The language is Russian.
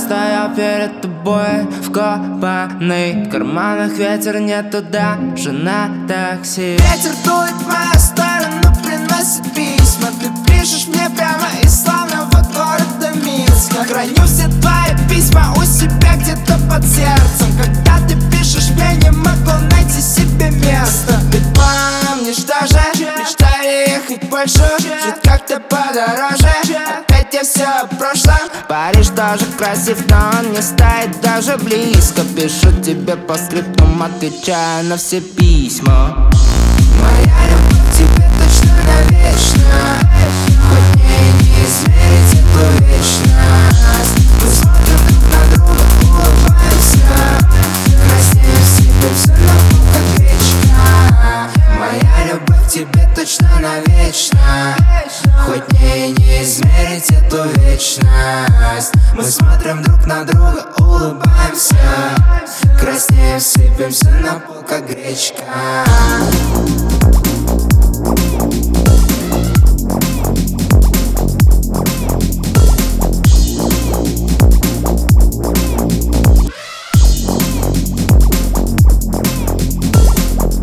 стоял перед тобой вкопанный, в карманах ветер, нету даже на такси. Ветер дует в мою сторону, приносит письма. Ты пишешь мне прямо из славного города Минска. Храню все твои письма у себя где-то под сердцем. Когда ты пишешь мне, не могу найти себе место. Ты помнишь даже, мечтали ехать больше, жить как-то подороже. Опять я все о прошлом. Париж тоже красив, но он не стоит даже близко. Пишу тебе по скриптам, отвечаю на все письма. Моя любовь тебе точно навечно. Хоть мне и не измерить эту вечность. Мы смотрим друг на друга, улыбаемся, краснеем, сыпемся на пол, как гречка. Моя любовь тебе точно навечно. Хоть мне и не измерить эту вечность. Мы смотрим друг на друга, улыбаемся, краснеем, сыпемся на пол, как гречка.